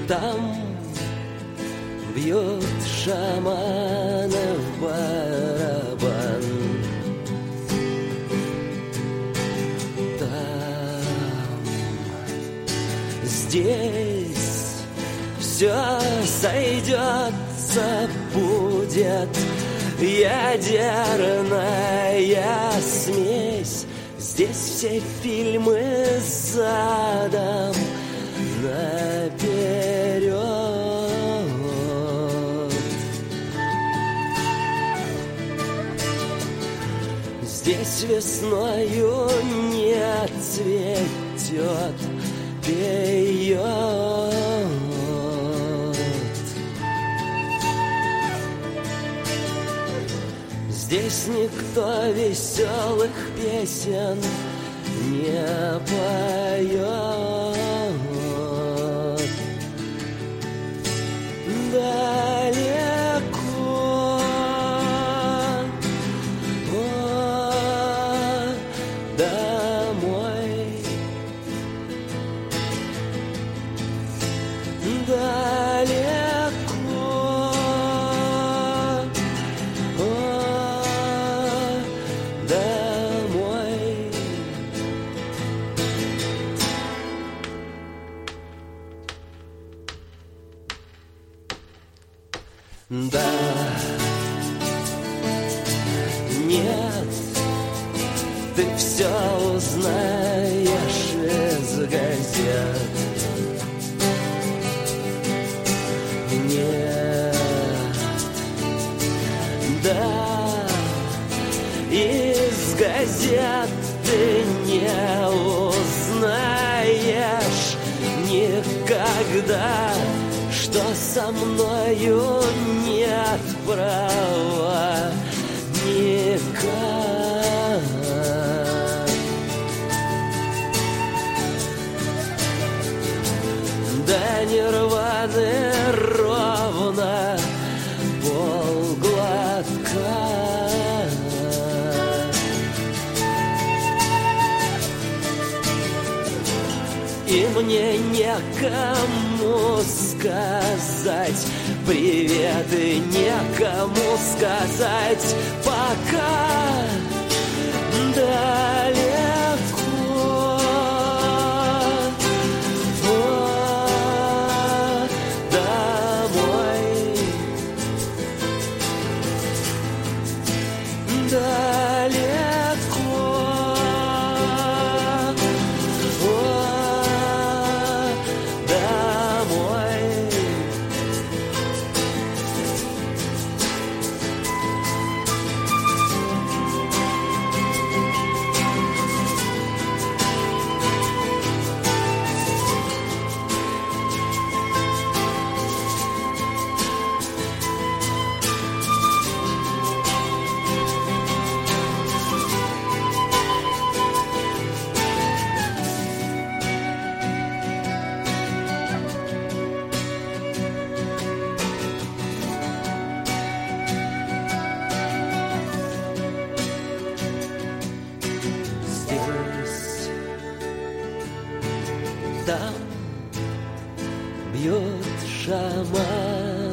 Там бьет шаманов барабан. Там, здесь все сойдется, будет ядерная смесь. Здесь все фильмы задом наперед. Здесь весною не цветет пейот. Здесь никто веселых песен не поет. Далеко, домой, далеко, домой. Да, нет, ты все узнаешь из газет. Нет, да, из газет ты не узнаешь никогда, что со мною нет права никак. До нирваны ровно полглотка. И мне некому сказать привет, и некому сказать пока. Далеко, домой, далеко, домой. Здесь, там бьет шаман.